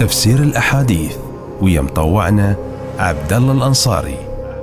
تفسير الأحاديث ويا مطوعنا عبد الله الأنصاري.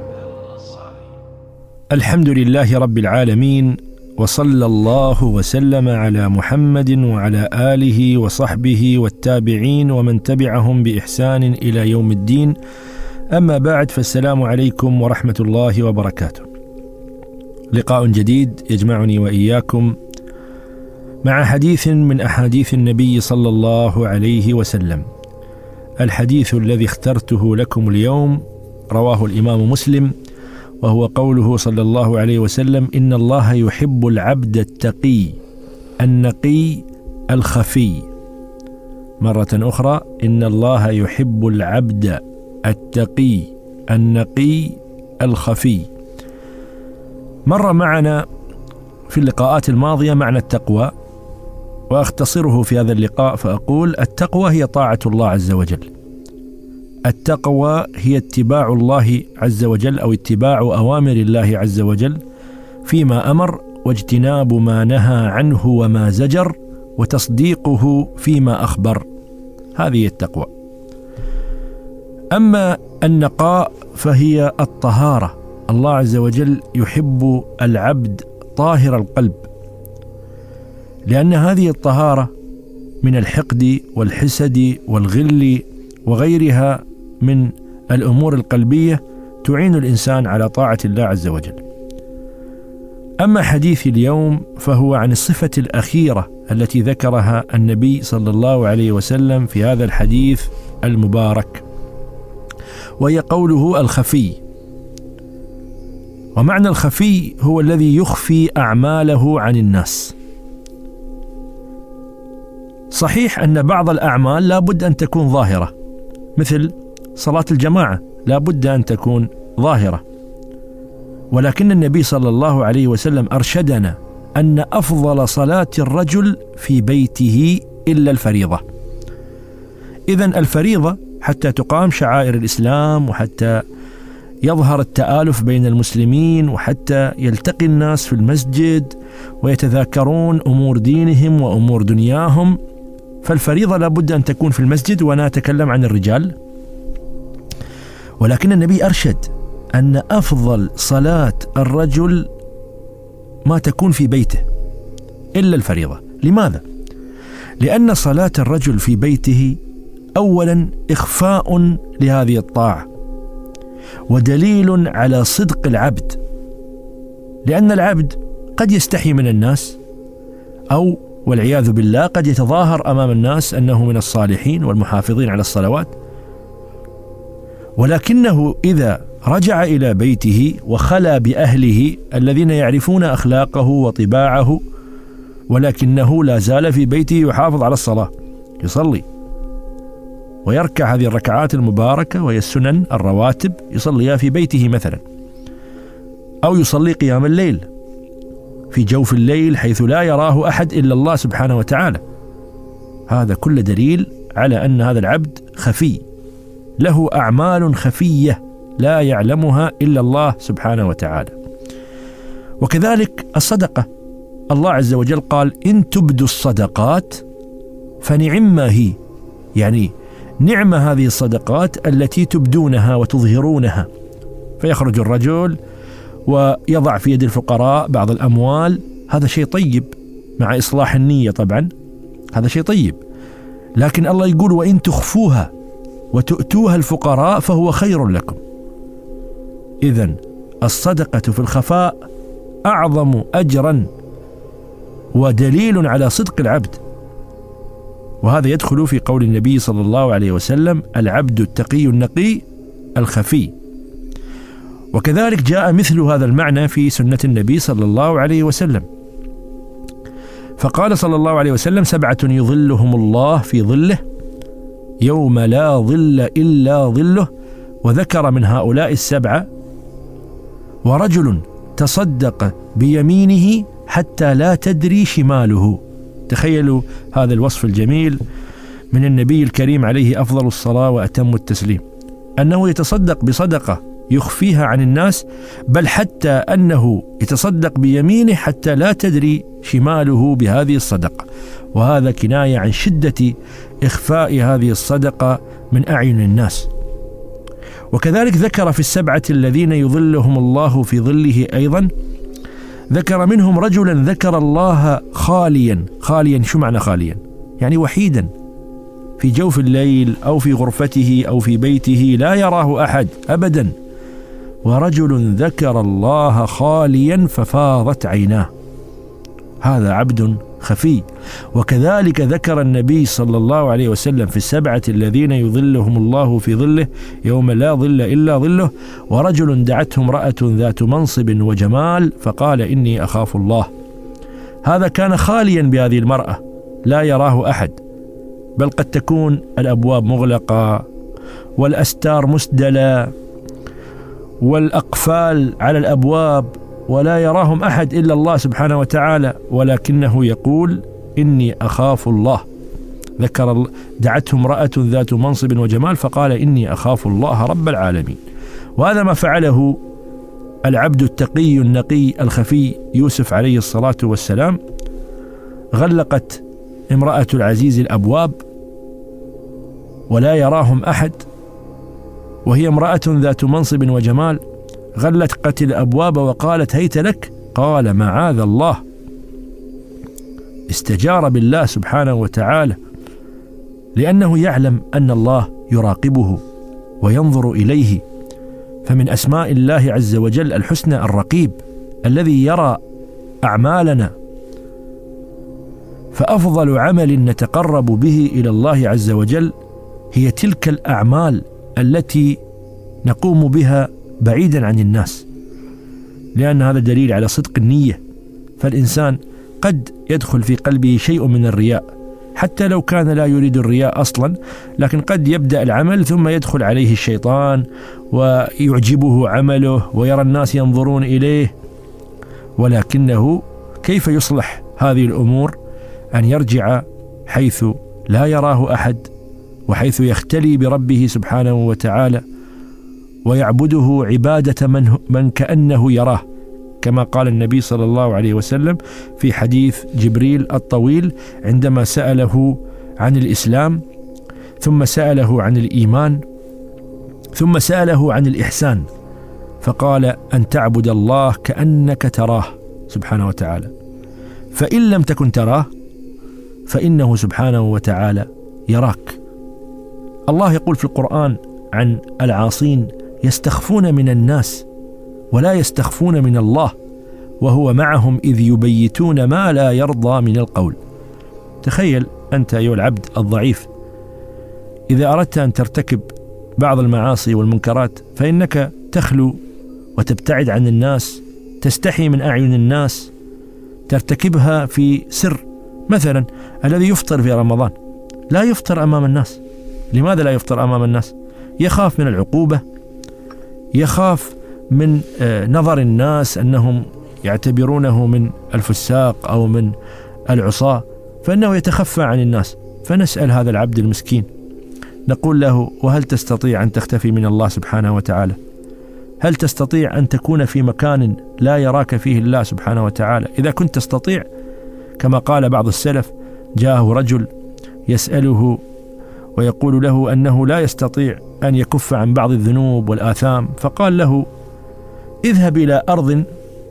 الحمد لله رب العالمين، وصلى الله وسلم على محمد وعلى آله وصحبه والتابعين ومن تبعهم بإحسان إلى يوم الدين. أما بعد، فالسلام عليكم ورحمة الله وبركاته. لقاء جديد يجمعني وإياكم مع حديث من أحاديث النبي صلى الله عليه وسلم. الحديث الذي اخترته لكم اليوم رواه الإمام مسلم، وهو قوله صلى الله عليه وسلم: إن الله يحب العبد التقي النقي الخفي. مرة أخرى: إن الله يحب العبد التقي النقي الخفي. مر معنا في اللقاءات الماضية معنى التقوى، وأختصره في هذا اللقاء فأقول: التقوى هي طاعة الله عز وجل. التقوى هي اتباع الله عز وجل، أو اتباع أوامر الله عز وجل فيما أمر، واجتناب ما نهى عنه وما زجر، وتصديقه فيما أخبر. هذه التقوى. أما النقاء فهي الطهارة. الله عز وجل يحب العبد طاهر القلب، لأن هذه الطهارة من الحقد والحسد والغل وغيرها من الأمور القلبية تعين الإنسان على طاعة الله عز وجل. أما حديث اليوم فهو عن الصفة الأخيرة التي ذكرها النبي صلى الله عليه وسلم في هذا الحديث المبارك، وهي قوله الخفي. ومعنى الخفي هو الذي يخفي أعماله عن الناس. صحيح أن بعض الأعمال لا بد أن تكون ظاهرة، مثل صلاة الجماعة لا بد أن تكون ظاهرة، ولكن النبي صلى الله عليه وسلم أرشدنا أن أفضل صلاة الرجل في بيته إلا الفريضة. إذن الفريضة حتى تقام شعائر الإسلام، وحتى يظهر التآلف بين المسلمين، وحتى يلتقي الناس في المسجد ويتذاكرون أمور دينهم وأمور دنياهم، فالفريضة لابد أن تكون في المسجد، وأنا أتكلم عن الرجال. ولكن النبي أرشد أن أفضل صلاة الرجل ما تكون في بيته إلا الفريضة. لماذا؟ لأن صلاة الرجل في بيته أولا إخفاء لهذه الطاعة، ودليل على صدق العبد، لأن العبد قد يستحي من الناس، أو والعياذ بالله قد يتظاهر أمام الناس أنه من الصالحين والمحافظين على الصلوات، ولكنه إذا رجع إلى بيته وخلا بأهله الذين يعرفون أخلاقه وطباعه، ولكنه لا زال في بيته يحافظ على الصلاة، يصلي ويركع هذه الركعات المباركة وهي السنن الرواتب، يصليها في بيته مثلا، أو يصلي قيام الليل في جوف الليل حيث لا يراه أحد إلا الله سبحانه وتعالى. هذا كل دليل على أن هذا العبد خفي، له أعمال خفية لا يعلمها إلا الله سبحانه وتعالى. وكذلك الصدقة، الله عز وجل قال: إن تبدوا الصدقات فنعما هي، يعني نعم هذه الصدقات التي تبدونها وتظهرونها. فيخرج الرجل ويضع في يد الفقراء بعض الأموال، هذا شيء طيب مع إصلاح النية، طبعا هذا شيء طيب، لكن الله يقول: وإن تخفوها وتؤتوها الفقراء فهو خير لكم. إذن الصدقة في الخفاء أعظم أجرا ودليل على صدق العبد، وهذا يدخل في قول النبي صلى الله عليه وسلم: العبد التقي النقي الخفي. وكذلك جاء مثل هذا المعنى في سنة النبي صلى الله عليه وسلم، فقال صلى الله عليه وسلم: 7 يظلهم الله في ظله يوم لا ظل إلا ظله. وذكر من هؤلاء 7: ورجل تصدق بيمينه حتى لا تدري شماله. تخيلوا هذا الوصف الجميل من النبي الكريم عليه أفضل الصلاة وأتم التسليم، أنه يتصدق بصدقة يخفيها عن الناس، بل حتى أنه يتصدق بيمينه حتى لا تدري شماله بهذه الصدقة، وهذا كناية عن شدة إخفاء هذه الصدقة من أعين الناس. وكذلك ذكر في السبعة الذين يظلهم الله في ظله أيضا، ذكر منهم رجلا ذكر الله خاليا. شو معنى خاليا؟ يعني وحيدا في جوف الليل أو في غرفته أو في بيته لا يراه أحد أبدا. ورجل ذكر الله خاليا ففاضت عيناه، هذا عبد خفي. وكذلك ذكر النبي صلى الله عليه وسلم في السبعة الذين يظلهم الله في ظله يوم لا ظل إلا ظله، ورجل دعته امرأة ذات منصب وجمال فقال إني أخاف الله. هذا كان خاليا بهذه المرأة لا يراه أحد، بل قد تكون الأبواب مغلقة والأستار مسدلة والأقفال على الأبواب ولا يراهم أحد إلا الله سبحانه وتعالى، ولكنه يقول إني أخاف الله. دعته امرأة ذات منصب وجمال فقال إني أخاف الله رب العالمين. وهذا ما فعله العبد التقي النقي الخفي يوسف عليه الصلاة والسلام. غلقت امرأة العزيز الأبواب ولا يراهم أحد، وهي امرأة ذات منصب وجمال، غلقت الأبواب وقالت هيت لك، قال معاذ الله. استجار بالله سبحانه وتعالى لأنه يعلم أن الله يراقبه وينظر إليه. فمن أسماء الله عز وجل الحسنى الرقيب الذي يرى أعمالنا. فأفضل عمل نتقرب به إلى الله عز وجل هي تلك الأعمال التي نقوم بها بعيدا عن الناس، لأن هذا دليل على صدق النية. فالإنسان قد يدخل في قلبه شيء من الرياء حتى لو كان لا يريد الرياء أصلا، لكن قد يبدأ العمل ثم يدخل عليه الشيطان ويعجبه عمله ويرى الناس ينظرون إليه. ولكنه كيف يصلح هذه الأمور؟ أن يرجع حيث لا يراه أحد وحيث يختلي بربه سبحانه وتعالى ويعبده عبادة من كأنه يراه، كما قال النبي صلى الله عليه وسلم في حديث جبريل الطويل عندما سأله عن الإسلام، ثم سأله عن الإيمان، ثم سأله عن الإحسان، فقال أن تعبد الله كأنك تراه سبحانه وتعالى، فإن لم تكن تراه فإنه سبحانه وتعالى يراك. الله يقول في القرآن عن العاصين يستخفون من الناس ولا يستخفون من الله وهو معهم إذ يبيتون ما لا يرضى من القول. تخيل أنت أيها العبد الضعيف، إذا أردت أن ترتكب بعض المعاصي والمنكرات فإنك تخلو وتبتعد عن الناس، تستحي من أعين الناس، ترتكبها في سر. مثلا الذي يفطر في رمضان لا يفطر أمام الناس. لماذا لا يفطر أمام الناس؟ يخاف من العقوبة، يخاف من نظر الناس أنهم يعتبرونه من الفساق أو من العصاة، فإنه يتخفى عن الناس. فنسأل هذا العبد المسكين نقول له: وهل تستطيع أن تختفي من الله سبحانه وتعالى؟ هل تستطيع أن تكون في مكان لا يراك فيه الله سبحانه وتعالى؟ إذا كنت تستطيع، كما قال بعض السلف: جاءه رجل يسأله ويقول له أنه لا يستطيع أن يكف عن بعض الذنوب والآثام، فقال له: اذهب إلى أرض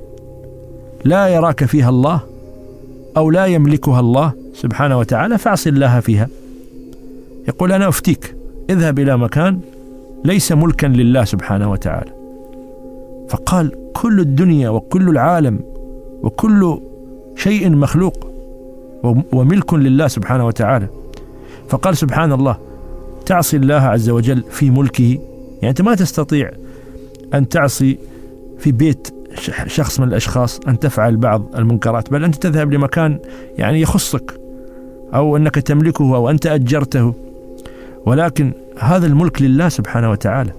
لا يراك فيها الله أو لا يملكها الله سبحانه وتعالى فاعص الله فيها. يقول: أنا أفتيك، اذهب إلى مكان ليس ملكا لله سبحانه وتعالى. فقال: كل الدنيا وكل العالم وكل شيء مخلوق وملك لله سبحانه وتعالى. فقال: سبحان الله، تعصي الله عز وجل في ملكه؟ يعني أنت ما تستطيع أن تعصي في بيت شخص من الأشخاص، أن تفعل بعض المنكرات، بل أنت تذهب لمكان يعني يخصك أو أنك تملكه أو أنت أجرته، ولكن هذا الملك لله سبحانه وتعالى.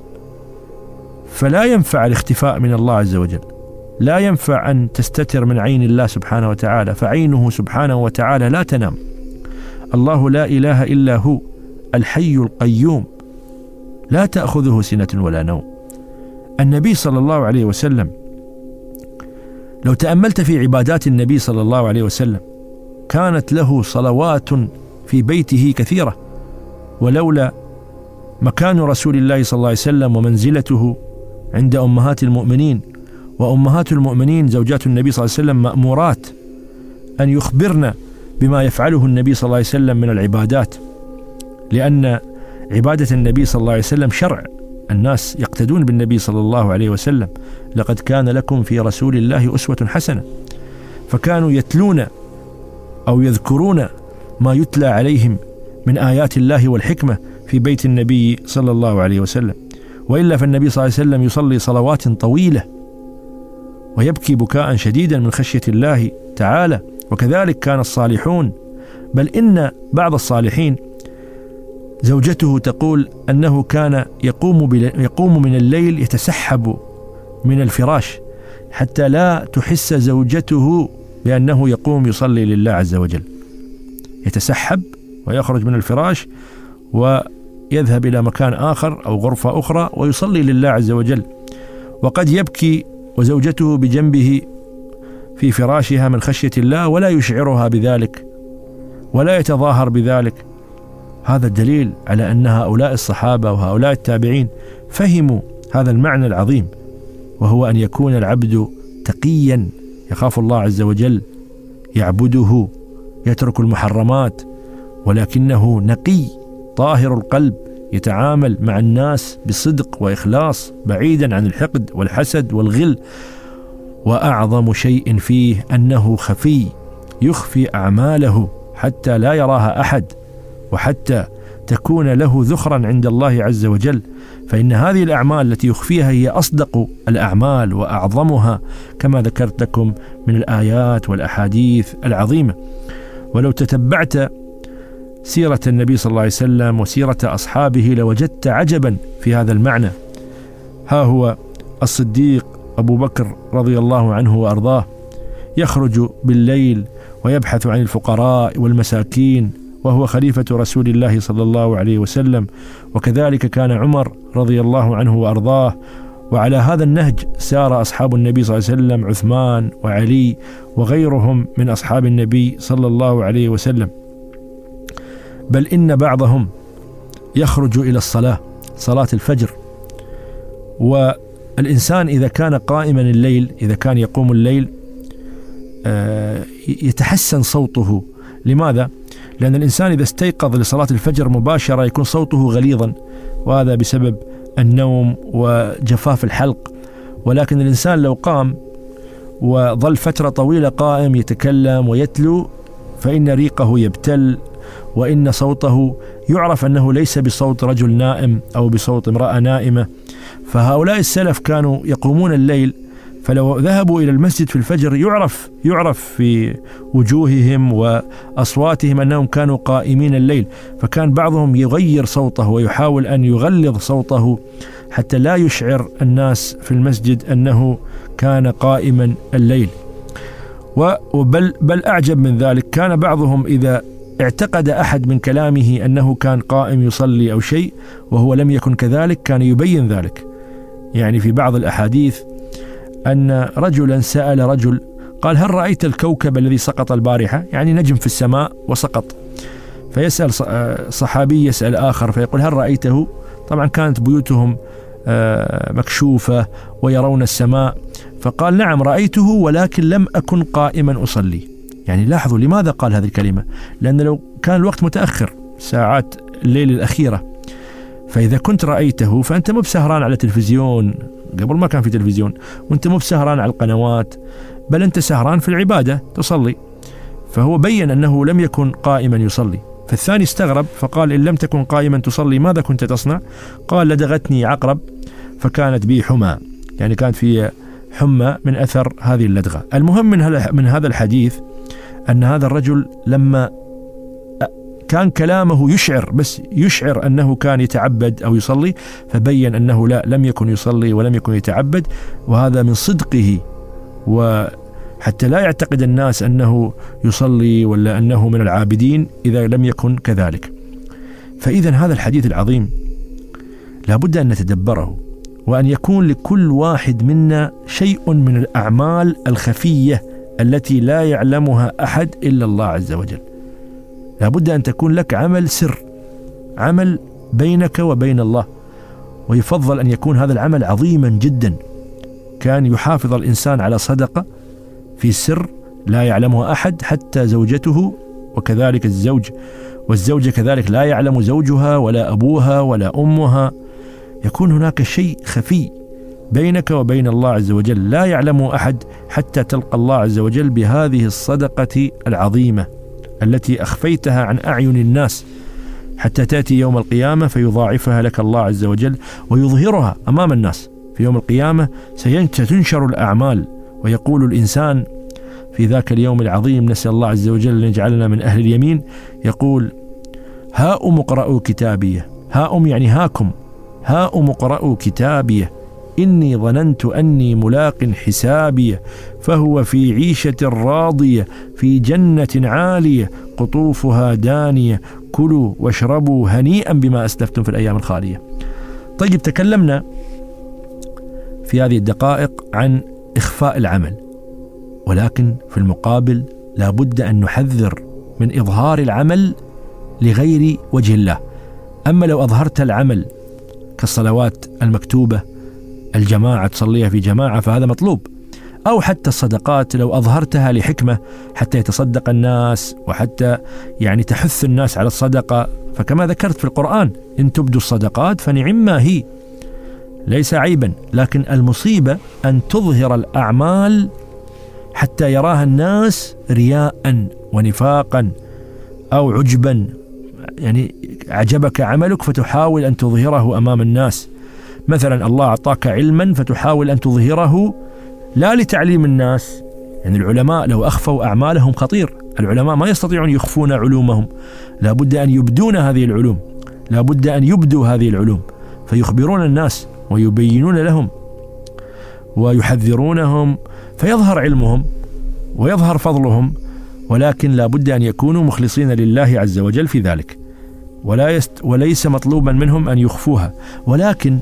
فلا ينفع الاختفاء من الله عز وجل، لا ينفع أن تستتر من عين الله سبحانه وتعالى، فعينه سبحانه وتعالى لا تنام. الله لا إله إلا هو الحي القيوم لا تأخذه سنة ولا نوم. النبي صلى الله عليه وسلم لو تأملت في عبادات النبي صلى الله عليه وسلم كانت له صلوات في بيته كثيرة، ولولا مكان رسول الله صلى الله عليه وسلم ومنزلته عند أمهات المؤمنين، وأمهات المؤمنين زوجات النبي صلى الله عليه وسلم مأمورات أن يخبرن بما يفعله النبي صلى الله عليه وسلم من العبادات، لأن عبادة النبي صلى الله عليه وسلم شرع، الناس يقتدون بالنبي صلى الله عليه وسلم، لقد كان لكم في رسول الله أسوة حسنة. فكانوا يتلون أو يذكرون ما يتلى عليهم من آيات الله والحكمة في بيت النبي صلى الله عليه وسلم، وإلا فالنبي صلى الله عليه وسلم يصلي صلوات طويلة ويبكي بكاء شديدا من خشية الله تعالى، وكذلك كان الصالحون، بل إن بعض الصالحين زوجته تقول أنه كان يقوم من الليل يتسحب من الفراش حتى لا تحس زوجته بأنه يقوم يصلي لله عز وجل، يتسحب ويخرج من الفراش ويذهب إلى مكان آخر أو غرفة أخرى ويصلي لله عز وجل، وقد يبكي وزوجته بجنبه في فراشها من خشية الله ولا يشعرها بذلك ولا يتظاهر بذلك. هذا الدليل على أن هؤلاء الصحابة وهؤلاء التابعين فهموا هذا المعنى العظيم، وهو أن يكون العبد تقيا يخاف الله عز وجل، يعبده، يترك المحرمات، ولكنه نقي طاهر القلب، يتعامل مع الناس بصدق وإخلاص بعيدا عن الحقد والحسد والغل. وأعظم شيء فيه أنه خفي، يخفي أعماله حتى لا يراها أحد، وحتى تكون له ذخرا عند الله عز وجل، فإن هذه الأعمال التي يخفيها هي أصدق الأعمال وأعظمها كما ذكرت لكم من الآيات والأحاديث العظيمة. ولو تتبعت سيرة النبي صلى الله عليه وسلم وسيرة أصحابه لوجدت عجبا في هذا المعنى. ها هو الصديق أبو بكر رضي الله عنه وأرضاه يخرج بالليل ويبحث عن الفقراء والمساكين وهو خليفة رسول الله صلى الله عليه وسلم، وكذلك كان عمر رضي الله عنه وأرضاه. وعلى هذا النهج سار أصحاب النبي صلى الله عليه وسلم، عثمان وعلي وغيرهم من أصحاب النبي صلى الله عليه وسلم. بل إن بعضهم يخرج إلى الصلاة، صلاة الفجر، والإنسان إذا كان قائما الليل، إذا كان يقوم الليل يتحسن صوته. لماذا؟ لأن الإنسان إذا استيقظ لصلاة الفجر مباشرة يكون صوته غليظا، وهذا بسبب النوم وجفاف الحلق. ولكن الإنسان لو قام وظل فترة طويلة قائم يتكلم ويتلو فإن ريقه يبتل، وإن صوته يعرف أنه ليس بصوت رجل نائم أو بصوت امرأة نائمة. فهؤلاء السلف كانوا يقومون الليل، فلو ذهبوا إلى المسجد في الفجر يعرف في وجوههم وأصواتهم أنهم كانوا قائمين الليل. فكان بعضهم يغير صوته ويحاول أن يغلظ صوته حتى لا يشعر الناس في المسجد أنه كان قائما الليل. بل أعجب من ذلك، كان بعضهم إذا اعتقد أحد من كلامه أنه كان قائم يصلي أو شيء وهو لم يكن كذلك كان يبين ذلك. يعني في بعض الأحاديث أن رجلا سأل رجل قال: هل رأيت الكوكب الذي سقط البارحة؟ يعني نجم في السماء وسقط. فيسأل صحابي يسأل آخر فيقول: هل رأيته؟ طبعا كانت بيوتهم مكشوفة ويرون السماء. فقال: نعم رأيته ولكن لم أكن قائما أصلي. يعني لاحظوا لماذا قال هذه الكلمة، لأن لو كان الوقت متأخر ساعات الليل الأخيرة، فإذا كنت رأيته فأنت مو بسهران على تلفزيون، قبل ما كان في تلفزيون، وأنت مو بسهران على القنوات، بل أنت سهران في العبادة تصلي. فهو بين أنه لم يكن قائما يصلي. فالثاني استغرب فقال: إن لم تكن قائما تصلي ماذا كنت تصنع؟ قال: لدغتني عقرب فكانت بي حمى، يعني كانت في حمى من أثر هذه اللدغة. المهم من هذا الحديث أن هذا الرجل لما كان كلامه يشعر أنه كان يتعبد أو يصلي، فبين أنه لم يكن يصلي ولم يكن يتعبد، وهذا من صدقه، وحتى لا يعتقد الناس أنه يصلي ولا أنه من العابدين إذا لم يكن كذلك. فإذا هذا الحديث العظيم لابد أن نتدبره وأن يكون لكل واحد منا شيء من الأعمال الخفية التي لا يعلمها أحد إلا الله عز وجل. لابد أن تكون لك عمل سر، عمل بينك وبين الله، ويفضل أن يكون هذا العمل عظيما جدا. كان يحافظ الإنسان على صدقة في سر لا يعلمها أحد حتى زوجته، وكذلك الزوج، والزوجة كذلك لا يعلم زوجها ولا أبوها ولا أمها. يكون هناك شيء خفي بينك وبين الله عز وجل لا يعلمه أحد حتى تلقى الله عز وجل بهذه الصدقة العظيمة التي أخفيتها عن أعين الناس، حتى تأتي يوم القيامة فيضاعفها لك الله عز وجل ويظهرها أمام الناس. في يوم القيامة ستنشر الأعمال، ويقول الإنسان في ذاك اليوم العظيم، نسأل الله عز وجل أن يجعلنا من أهل اليمين، يقول: هاؤم اقرأوا كتابيه. هاؤم يعني هاكم، هاؤم اقرأوا كتابيه إني ظننت أني ملاق حسابيه فهو في عيشة راضية في جنة عالية قطوفها دانية كلوا واشربوا هنيئا بما أسلفتم في الأيام الخالية. طيب، تكلمنا في هذه الدقائق عن إخفاء العمل، ولكن في المقابل لا بد أن نحذر من إظهار العمل لغير وجه الله. أما لو أظهرت العمل كالصلوات المكتوبة، الجماعة تصليها في جماعة، فهذا مطلوب. أو حتى الصدقات لو أظهرتها لحكمة حتى يتصدق الناس، وحتى يعني تحث الناس على الصدقة، فكما ذكرت في القرآن: إن تبدوا الصدقات فنعما هي، ليس عيبا. لكن المصيبة أن تظهر الأعمال حتى يراها الناس رياء ونفاقا أو عجبا، يعني عجبك عملك فتحاول أن تظهره أمام الناس. مثلا الله أعطاك علما فتحاول أن تظهره لا لتعليم الناس، يعني العلماء لو أخفوا أعمالهم خطير. العلماء ما يستطيعون يخفون علومهم، لا بد أن يبدون هذه العلوم، لا بد أن يبدوا هذه العلوم فيخبرون الناس ويبينون لهم ويحذرونهم، فيظهر علمهم ويظهر فضلهم، ولكن لا بد أن يكونوا مخلصين لله عز وجل في ذلك، وليس مطلوبا منهم أن يخفوها. ولكن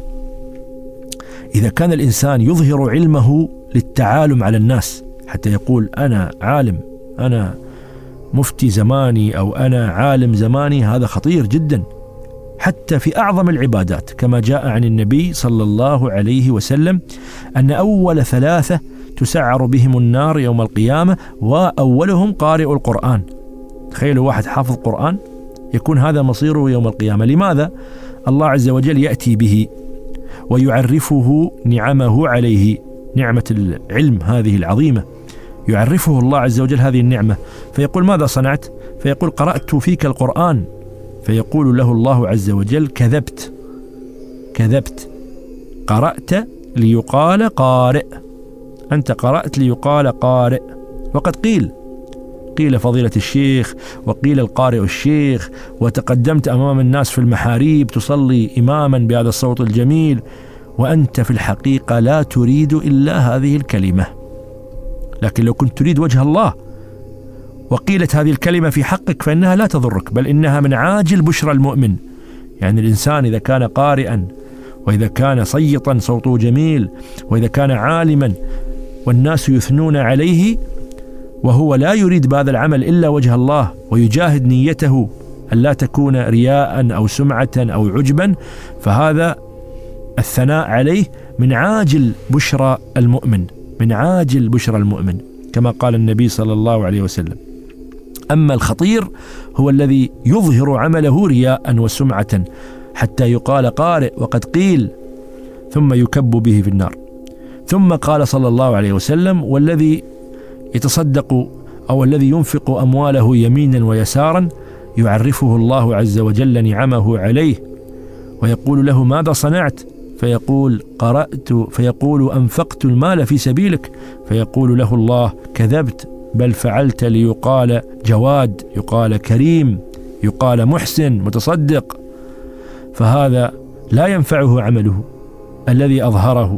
إذا كان الإنسان يظهر علمه للتعالم على الناس، حتى يقول: أنا عالم، أنا مفتي زماني، أو أنا عالم زماني، هذا خطير جدا حتى في أعظم العبادات، كما جاء عن النبي صلى الله عليه وسلم أن أول 3 تسعر بهم النار يوم القيامة وأولهم قارئ القرآن. تخيلوا واحد حافظ قرآن يكون هذا مصيره يوم القيامة. لماذا؟ الله عز وجل يأتي به ويعرفه نعمه عليه، نعمة العلم هذه العظيمة، يعرفه الله عز وجل هذه النعمة، فيقول: ماذا صنعت؟ فيقول: قرأت فيك القرآن. فيقول له الله عز وجل: كذبت، كذبت، قرأت ليقال قارئ، أنت قرأت ليقال قارئ. وقد قيل فضيلة الشيخ، وقيل القارئ الشيخ، وتقدمت أمام الناس في المحاريب تصلي إماما بهذا الصوت الجميل، وأنت في الحقيقة لا تريد إلا هذه الكلمة. لكن لو كنت تريد وجه الله وقيلت هذه الكلمة في حقك فإنها لا تضرك، بل إنها من عاجل بشرى المؤمن. يعني الإنسان إذا كان قارئا، وإذا كان صيتا صوته جميل، وإذا كان عالما والناس يثنون عليه، وهو لا يريد بهذا العمل إلا وجه الله، ويجاهد نيته أن لا تكون رياء أو سمعة أو عجبا، فهذا الثناء عليه من عاجل بشرى المؤمن، من عاجل بشرى المؤمن، كما قال النبي صلى الله عليه وسلم. أما الخطير هو الذي يظهر عمله رياء وسمعة حتى يقال قارئ وقد قيل، ثم يكب به في النار. ثم قال صلى الله عليه وسلم: والذي يتصدق أو الذي ينفق أمواله يمينا ويسارا يعرفه الله عز وجل نعمه عليه ويقول له: ماذا صنعت؟ فيقول: قرأت، فيقول: أنفقت المال في سبيلك، فيقول له الله: كذبت، بل فعلت ليقال جواد، يقال كريم، يقال محسن متصدق. فهذا لا ينفعه عمله الذي أظهره.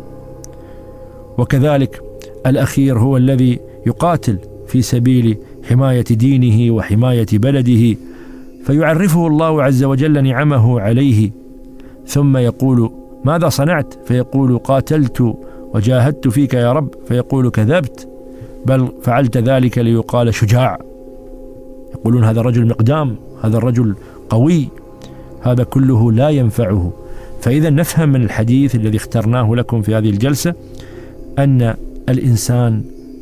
وكذلك الأخير هو الذي يقاتل في سبيل حماية دينه وحماية بلده، فيعرفه الله عز وجل نعمه عليه، ثم يقول: ماذا صنعت؟ فيقول قاتلت وجاهدت فيك يا رب، فيقول كذبت، بل فعلت ذلك ليقال شجاع. يقولون هذا الرجل مقدام، هذا الرجل قوي. هذا كله لا ينفعه. فإذا نفهم من الحديث الذي اخترناه لكم في هذه الجلسة أن الإنسان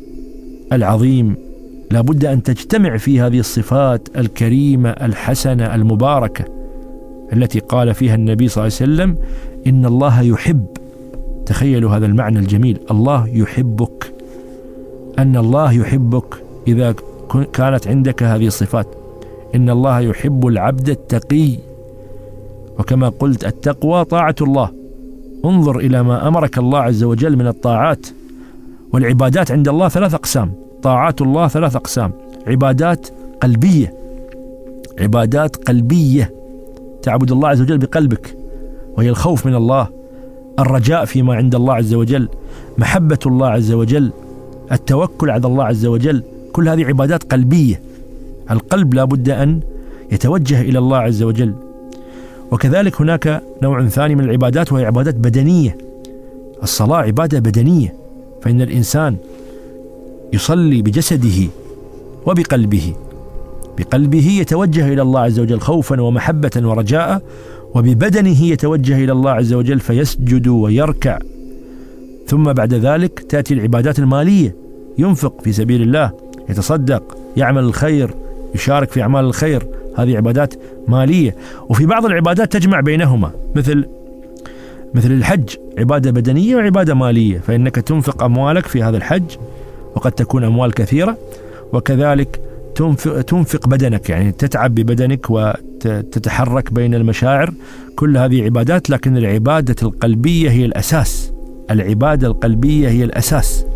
العظيم لابد أن تجتمع فيه هذه الصفات الكريمة الحسنة المباركة التي قال فيها النبي صلى الله عليه وسلم إن الله يحب. تخيلوا هذا المعنى الجميل، الله يحبك، أن الله يحبك إذا كانت عندك هذه الصفات. إن الله يحب العبد التقي، وكما قلت التقوى طاعة الله. انظر إلى ما أمرك الله عز وجل من الطاعات. والعبادات عند الله 3 أقسام، طاعات الله 3 أقسام: عبادات قلبية، عبادات قلبية تعبد الله عز وجل بقلبك، وهي الخوف من الله، الرجاء فيما عند الله عز وجل، محبة الله عز وجل، التوكل على الله عز وجل. كل هذه عبادات قلبية، القلب لا بد أن يتوجه إلى الله عز وجل. وكذلك هناك نوع ثاني من العبادات وهي عبادات بدنية. الصلاة عبادة بدنية، فإن الإنسان يصلي بجسده وبقلبه. بقلبه يتوجه إلى الله عز وجل خوفا ومحبة ورجاء، وببدنه يتوجه إلى الله عز وجل فيسجد ويركع. ثم بعد ذلك تأتي العبادات المالية، ينفق في سبيل الله، يتصدق، يعمل الخير، يشارك في أعمال الخير. هذه عبادات مالية. وفي بعض العبادات تجمع بينهما، مثل الحج، عبادة بدنية وعبادة مالية، فإنك تنفق أموالك في هذا الحج، وقد تكون أموال كثيرة، وكذلك تنفق بدنك، يعني تتعب ببدنك وتتحرك بين المشاعر. كل هذه عبادات، لكن العبادة القلبية هي الأساس. العبادة القلبية هي الأساس.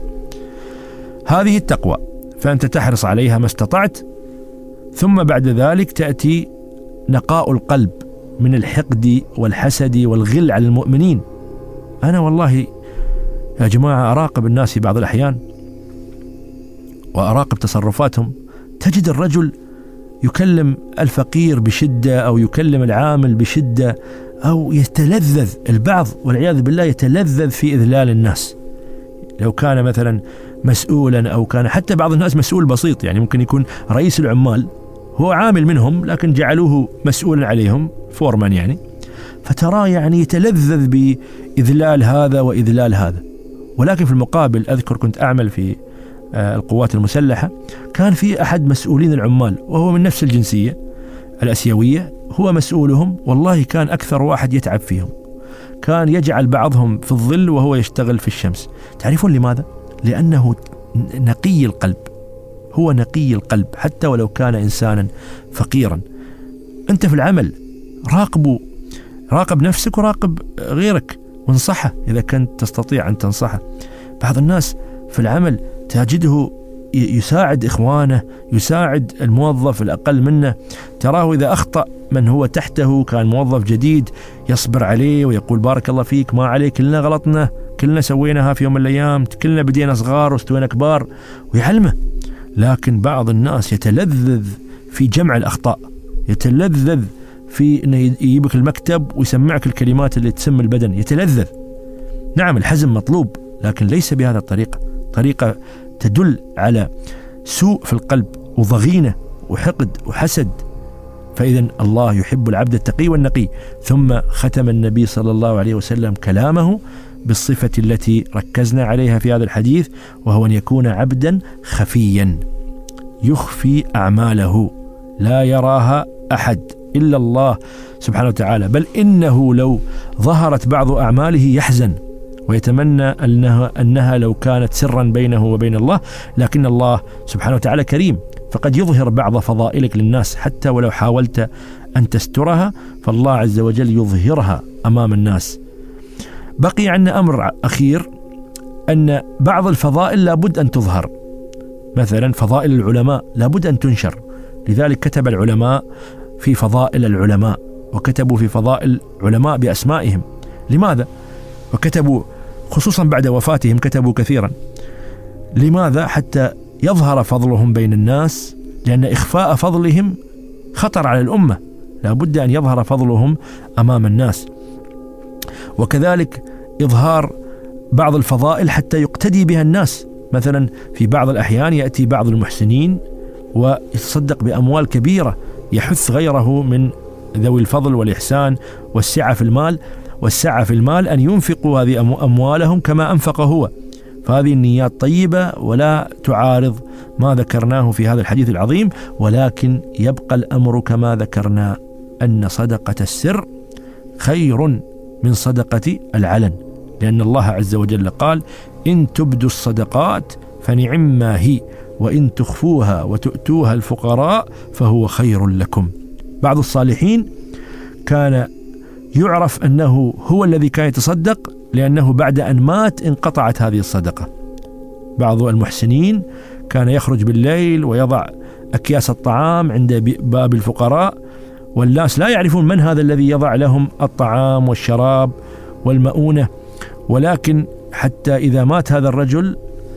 هذه التقوى، فأنت تحرص عليها ما استطعت. ثم بعد ذلك تأتي نقاء القلب من الحقد والحسد والغل على المؤمنين. أنا والله يا جماعة أراقب الناس في بعض الأحيان وأراقب تصرفاتهم، تجد الرجل يكلم الفقير بشدة، أو يكلم العامل بشدة، أو يتلذذ. البعض والعياذ بالله يتلذذ في إذلال الناس. لو كان مثلا مسؤولا، أو كان حتى بعض الناس مسؤول بسيط، يعني ممكن يكون رئيس العمال هو عامل منهم لكن جعلوه مسؤولا عليهم، فورمان يعني، فتراه يعني يتلذذ بإذلال هذا وإذلال هذا. ولكن في المقابل أذكر كنت أعمل في القوات المسلحة، كان في أحد مسؤولين العمال وهو من نفس الجنسية الأسيوية، هو مسؤولهم. والله كان أكثر واحد يتعب فيهم، كان يجعل بعضهم في الظل وهو يشتغل في الشمس. تعرفون لماذا؟ لأنه نقي القلب، هو نقي القلب حتى ولو كان إنسانا فقيرا. أنت في العمل راقب نفسك وراقب غيرك، وانصحه إذا كنت تستطيع أن تنصحه. بعض الناس في العمل تجده يساعد إخوانه، يساعد الموظف الأقل منه، تراه إذا أخطأ من هو تحته كان موظف جديد يصبر عليه ويقول بارك الله فيك، ما عليك، كلنا غلطنا، كلنا سويناها في يوم من الأيام، كلنا بدينا صغار واستوينا كبار، ويعلمه. لكن بعض الناس يتلذذ في جمع الأخطاء، يتلذذ في أنه يجيبك المكتب ويسمعك الكلمات اللي تسم البدن، يتلذذ. نعم الحزم مطلوب، لكن ليس بهذا الطريقة، طريقة تدل على سوء في القلب وضغينة وحقد وحسد. فإذا الله يحب العبد التقي والنقي. ثم ختم النبي صلى الله عليه وسلم كلامه بالصفة التي ركزنا عليها في هذا الحديث، وهو أن يكون عبدا خفيا يخفي أعماله، لا يراها أحد إلا الله سبحانه وتعالى، بل إنه لو ظهرت بعض أعماله يحزن ويتمنى أنها لو كانت سرا بينه وبين الله. لكن الله سبحانه وتعالى كريم، فقد يظهر بعض فضائلك للناس حتى ولو حاولت أن تسترها، فالله عز وجل يظهرها أمام الناس. بقي عندنا أمر أخير، أن بعض الفضائل لابد أن تظهر. مثلا فضائل العلماء لابد أن تنشر، لذلك كتب العلماء في فضائل العلماء، وكتبوا في فضائل علماء بأسمائهم. لماذا؟ وكتبوا خصوصا بعد وفاتهم كتبوا كثيرا. لماذا؟ حتى يظهر فضلهم بين الناس، لأن إخفاء فضلهم خطر على الأمة، لابد أن يظهر فضلهم أمام الناس. وكذلك إظهار بعض الفضائل حتى يقتدي بها الناس. مثلا في بعض الأحيان يأتي بعض المحسنين ويتصدق بأموال كبيرة، يحث غيره من ذوي الفضل والإحسان والسعة في المال أن ينفقوا هذه أموالهم كما أنفق هو. فهذه النيات طيبة ولا تعارض ما ذكرناه في هذا الحديث العظيم، ولكن يبقى الأمر كما ذكرنا أن صدقة السر خير من صدقة العلن، لأن الله عز وجل قال: إن تبدوا الصدقات فنعم ما هي، وإن تخفوها وتؤتوها الفقراء فهو خير لكم. بعض الصالحين كان يعرف أنه هو الذي كان يتصدق لأنه بعد أن مات انقطعت هذه الصدقة. بعض المحسنين كان يخرج بالليل ويضع أكياس الطعام عند باب الفقراء، والناس لا يعرفون من هذا الذي يضع لهم الطعام والشراب والمؤونة، ولكن حتى إذا مات هذا الرجل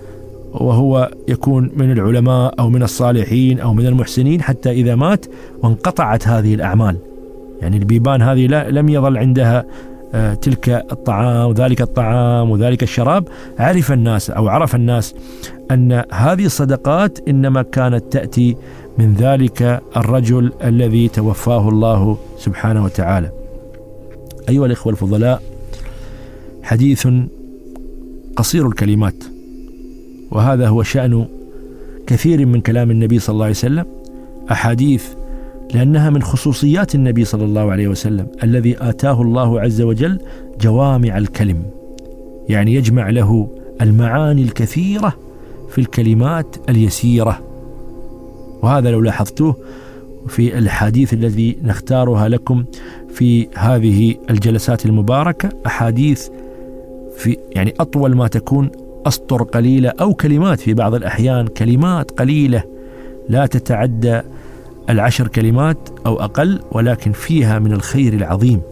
وهو يكون من العلماء أو من الصالحين أو من المحسنين، حتى إذا مات وانقطعت هذه الأعمال، يعني البيبان هذه لم يظل عندها تلك الطعام وذلك الطعام وذلك الشراب، عرف الناس أن هذه الصدقات إنما كانت تأتي من ذلك الرجل الذي توفاه الله سبحانه وتعالى. أيها الإخوة الفضلاء، حديث قصير الكلمات، وهذا هو شأن كثير من كلام النبي صلى الله عليه وسلم، أحاديث لأنها من خصوصيات النبي صلى الله عليه وسلم الذي آتاه الله عز وجل جوامع الكلم، يعني يجمع له المعاني الكثيرة في الكلمات اليسيرة. وهذا لو لاحظتوه في الحديث الذي نختارها لكم في هذه الجلسات المباركة، أحاديث في يعني أطول ما تكون أسطر قليلة، أو كلمات في بعض الأحيان كلمات قليلة لا تتعدى 10 كلمات أو أقل، ولكن فيها من الخير العظيم.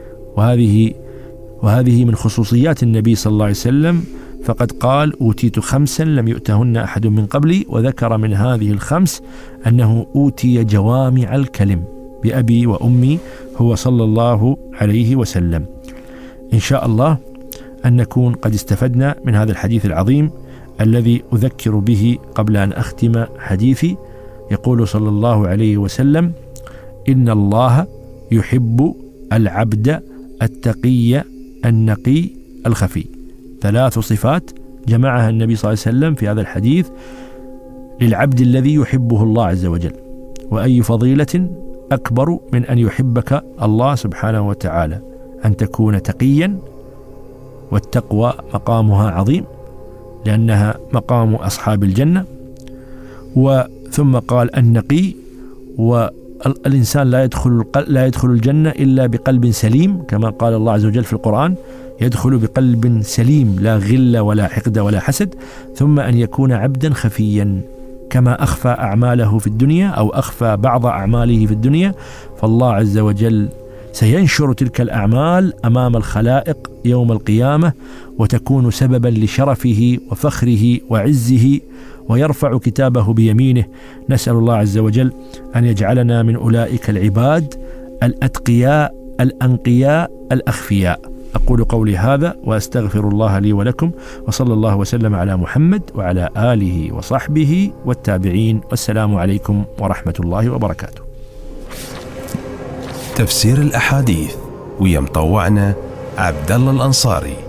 وهذه من خصوصيات النبي صلى الله عليه وسلم، فقد قال: أوتيت 5 لم يؤتهن أحد من قبلي، وذكر من هذه ال5 أنه أوتي جوامع الكلم بأبي وأمي هو صلى الله عليه وسلم. إن شاء الله أن نكون قد استفدنا من هذا الحديث العظيم الذي أذكر به قبل أن أختم حديثي. يقول صلى الله عليه وسلم: إن الله يحب العبد التقي النقي الخفي. 3 صفات جمعها النبي صلى الله عليه وسلم في هذا الحديث للعبد الذي يحبه الله عز وجل. وأي فضيلة أكبر من أن يحبك الله سبحانه وتعالى؟ أن تكون تقيا، والتقوى مقامها عظيم لأنها مقام أصحاب الجنة. ثم قال النقي، والإنسان لا يدخل الجنة إلا بقلب سليم، كما قال الله عز وجل في القرآن: يدخل بقلب سليم لا غل ولا حقد ولا حسد. ثم أن يكون عبدا خفيا، كما أخفى أعماله في الدنيا أو أخفى بعض أعماله في الدنيا، فالله عز وجل سينشر تلك الأعمال أمام الخلائق يوم القيامة، وتكون سببا لشرفه وفخره وعزه، ويرفع كتابه بيمينه. نسأل الله عز وجل أن يجعلنا من أولئك العباد الأتقياء الأنقياء الأخفياء. أقول قولي هذا وأستغفر الله لي ولكم، وصلى الله وسلم على محمد وعلى آله وصحبه والتابعين، والسلام عليكم ورحمة الله وبركاته. تفسير الأحاديث ويا مطوعنا عبد الله الأنصاري.